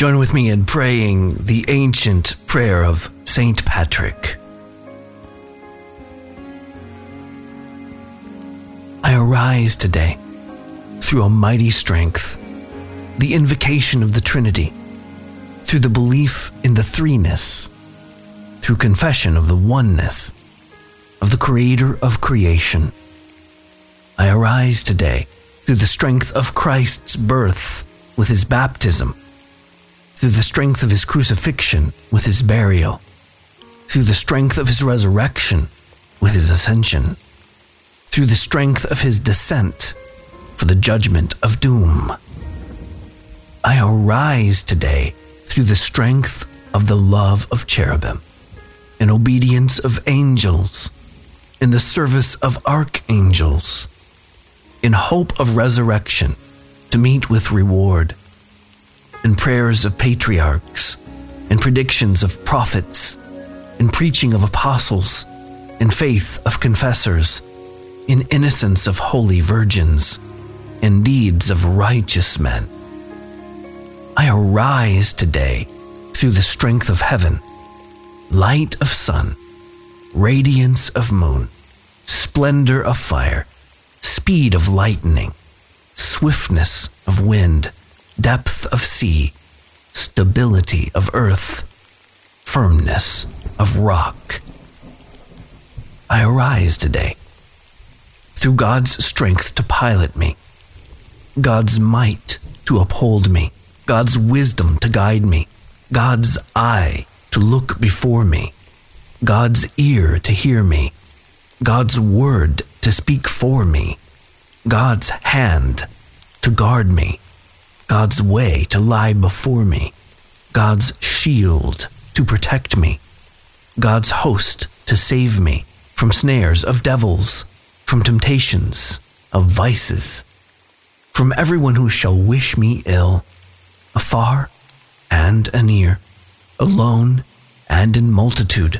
Join with me in praying the ancient prayer of Saint Patrick. I arise today through a mighty strength, the invocation of the Trinity, through the belief in the threeness, through confession of the oneness of the Creator of creation. I arise today through the strength of Christ's birth with his baptism, through the strength of his crucifixion with his burial, through the strength of his resurrection with his ascension, through the strength of his descent for the judgment of doom. I arise today through the strength of the love of cherubim, in obedience of angels, in the service of archangels, in hope of resurrection to meet with reward, in prayers of patriarchs, in predictions of prophets, in preaching of apostles, in faith of confessors, in innocence of holy virgins, in deeds of righteous men. I arise today through the strength of heaven, light of sun, radiance of moon, splendor of fire, speed of lightning, swiftness of wind, depth of sea, stability of earth, firmness of rock. I arise today through God's strength to pilot me, God's might to uphold me, God's wisdom to guide me, God's eye to look before me, God's ear to hear me, God's word to speak for me, God's hand to guard me, God's way to lie before me, God's shield to protect me, God's host to save me from snares of devils, from temptations of vices, from everyone who shall wish me ill, afar and anear, alone and in multitude.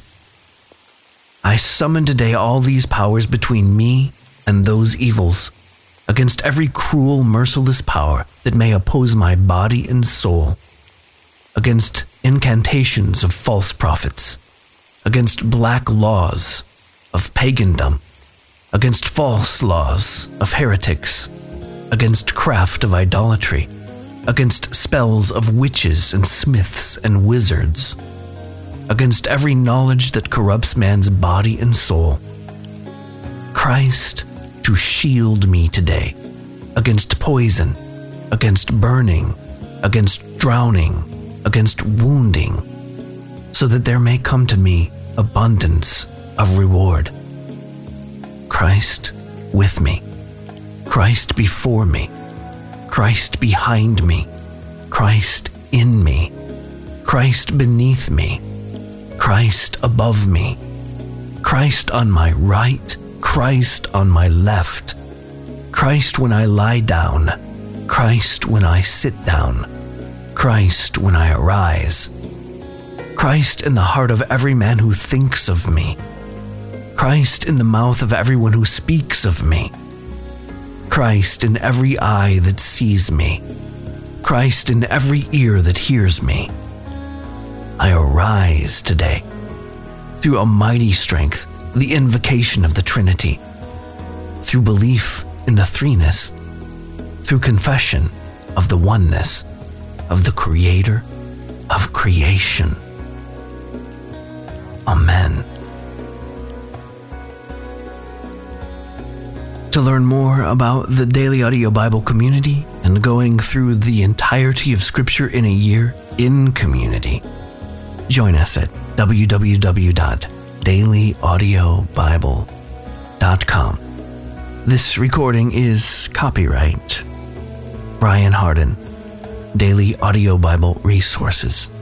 I summon today all these powers between me and those evils, against every cruel, merciless power that may oppose my body and soul, against incantations of false prophets, against black laws of pagandom, against false laws of heretics, against craft of idolatry, against spells of witches and smiths and wizards, against every knowledge that corrupts man's body and soul. Christ, to shield me today against poison, against burning, against drowning, against wounding, so that there may come to me abundance of reward. Christ with me, Christ before me, Christ behind me, Christ in me, Christ beneath me, Christ above me, Christ on my right, Christ on my left, Christ when I lie down, Christ when I sit down, Christ when I arise, Christ in the heart of every man who thinks of me, Christ in the mouth of everyone who speaks of me, Christ in every eye that sees me, Christ in every ear that hears me. I arise today through a mighty strength, the invocation of the Trinity, through belief in the threeness, through confession of the oneness of the Creator of creation. Amen. To learn more about the Daily Audio Bible community and going through the entirety of Scripture in a year in community, join us at www.dailyaudiobible.com. This recording is copyright Brian Hardin, Daily Audio Bible Resources.